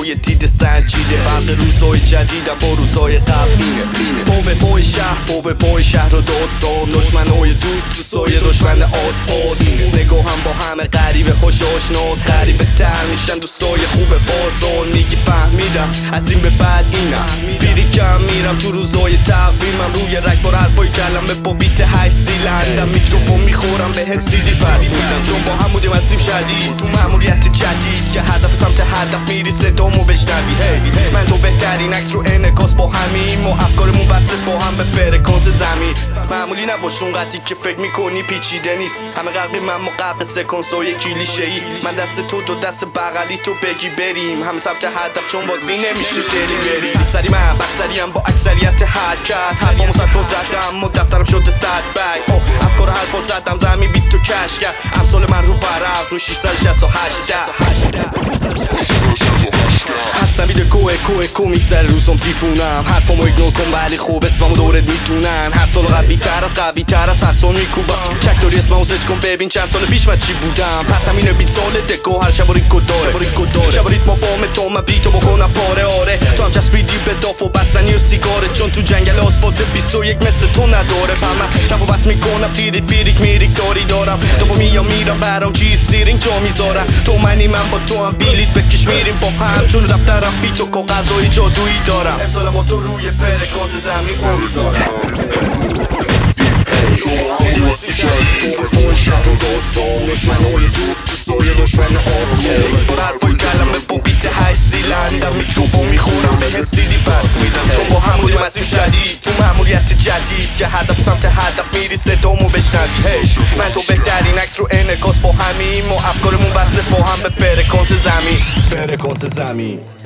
یه دید سنجیده فرق روزای جدیدم با روزای قبلینه پای شهر پای شهر و داستان دشمنای دوست تو سایه دشمن آسفال نگاهم با همه غریبه خوش آشناس غریبه تر میشن دوستای خوب بازان میگی فهمیدم از این به بعد اینم بیری کم میرم تو روزای تقویمم روی رگ بار حرفای کلمه با بیت 8 سیلندم میکروفون میخورم بهت سیدی پس میدم چون با هم بودیم هستیم شدید تو مأموریت جدید که هدف سمت هدف میری صدامو بشنوی من تو بهترین عکس رو انعکاس با همیم و افکارمون وصل با هم به فرکانس زمین معمولی نباش اونقدری که فکر میکنی پیچیده نیست همه قلبی من قبل سکانسای کلیشه‌ای من دست تو دست بغلی تو بگی بریم همه سمت هدف چون بازی نمیشه دلی بری سری من بسریم با اکثریت حرکت حرفامو صد با زدم و دفترم شده 100 بگ افکار حرف با زدم زمین بیت تو کش کرد امثال من رو برف رو 668 هستم بیده کوه میگذره روزم تیفونم حرفامو ایگنور کن ولی خوب اسممو دورت میتونن هر سال قوی تر از هر سال میکوبم چک داری اسممو سرچ کن ببین چند سال پیش من چی بودم پس همینه بیت سال دکو هر شب ریکو داره شب ریتما بام تو من بیتو بکنم پاره آره تو هم چسبیدی به داف و بستنی و سیگاره چون تو جنگل آسفالت 21 مثل تو نداره من کف و بس میکنم تیریت بیریک میریک داری دارم دافو میرم برام چیز سیرین جا میذارم تو منی من با تو هم بیلیت بکش میریم با هم چون دفترم بیت و کاغذای جادویی دارم افسالم با تو روی فرکانس زمین پا میذارم پای شهر و داستان دشمنای دوست سایه دشمن آسمان با حرفای کلمه با بیت 8 سیلندم میکروفون میخورم بهت سیدی پس میدم چون با هم بودیم هستیم شدید تو مأموریت جدید که هدف سمت هدف میری صدامو بشنوی من تو بهترین عکس رو انعکاس با همیم و افکارمون وصل با هم به فرکانس زمین